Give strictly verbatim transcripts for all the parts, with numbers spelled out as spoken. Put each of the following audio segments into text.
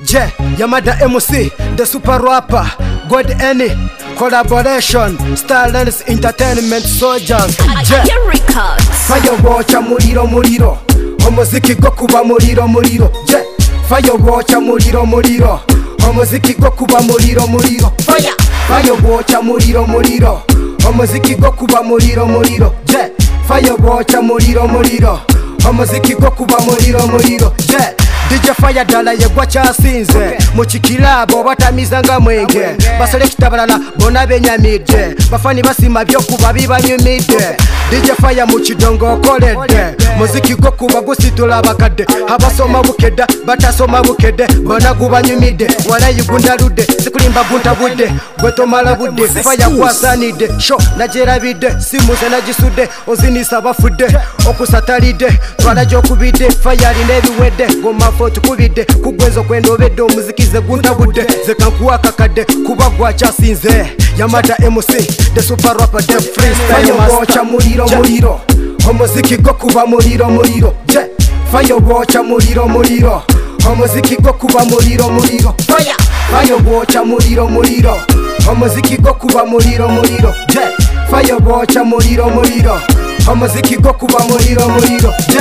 J, Yamada M C, the super rapper, God Any, collaboration, Starlands Entertainment Soldiers. J, Firewatch Muriro Muriro, Homoziki Gokuba Muriro Muriro. J, Firewatch Muriro Muriro, Homoziki Gokuba Muriro Muriro. Fire, Firewatch Muriro Muriro, Homoziki Gokuba Muriro Muriro. J, Firewatch Muriro Muriro, Homoziki Gokuba Muriro Muriro. J, D J Fire dala yegwa kyasinze mukikirabo batamizanga mwenge baselekita balala bona benyamidde bafani basima byokuba bibanyumidde D J Fire mukidongo okoledde muziki gwo kuba gusitula bakadde abasoma bukedda batasoma bukedde bona gubanyumidde wala yigunda ludde sikulimba gunta budde gwe tomala budde Fire kwasanidde sho najerabidde simuze nagisudde ozinisa bafudde okusatalidde twala gyokubidde Fire alina ebiwedde goma tukubidde kugwenzo kwendobedde omuzikize guntabudde zekankuwa kakadde kuba gwakyasinze Yamada M C the super rapper the freestyle master muriro muriro omuziki gwo kuba muriro muriro. J, Firewatch muriro muriro omuziki gwo kuba muriro muriro. Fire, Firewatch muriro muriro omuziki gwo kuba muriro muriro. J, Firewatch muriro muriro omuziki gwo kuba muriro muriro. J,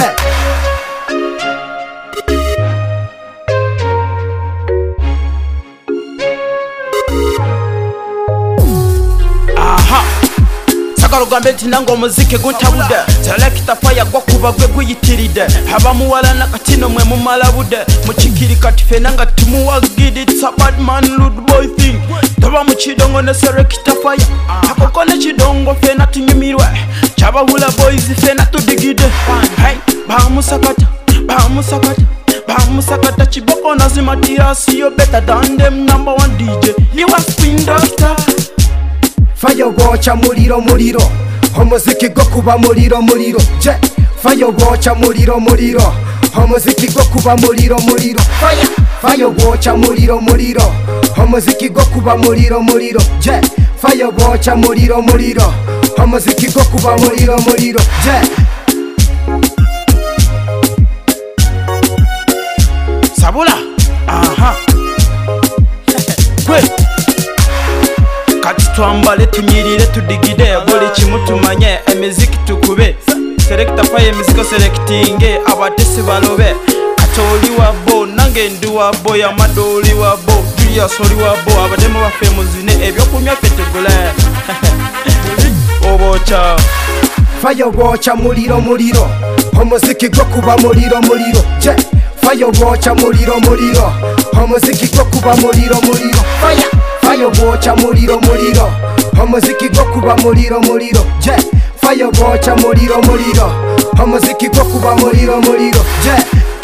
Sagarugamba enti nange omuziki guntabudde Selector Fire gwa kuba gwe guyitiridde abamuwala nakatino mwe mumala budde mukikiri kati fena nga tumuwagidde it's a bad man rude boy thing taba mukidongo ne Selector Fire akoko ne kidongo fena tunyumirwe kyabahula boys fena tudigidde hey bamusakata bamusakata bamusakata kiboko nazimatira siyo better than them number one D J you a spin doctor. Firewatch muriro muriro omuziki gwo kuba muriro muriro. J, Firewatch muriro muriro omuziki gwo kuba muriro muriro. Fire, Firewatch muriro muriro omuziki gwo kuba muriro muriro. J, Firewatch muriro muriro omuziki gwo kuba muriro muriro. J, Sabula aha kwe kati twambale tunyirire tudigide buli kimu tumanye emiziki tukube Selector Fire emiziko selectinge abatesi balobe katoli wabo nange ndi wabo yamadoli wabo Julius oli wabo abademu bafe muzine ebyokunywa ffe tugule obocha Firewatch muriro muriro omuziki gwo kuba muriro muriro. J, Firewatch muriro muriro omuziki gwo kuba muriro muriro. Fire, Firewatch muriro muriro omuziki gwo kuba muriro muriro. J, Firewatch muriro muriro omuziki gwo kuba muriro muriro. J,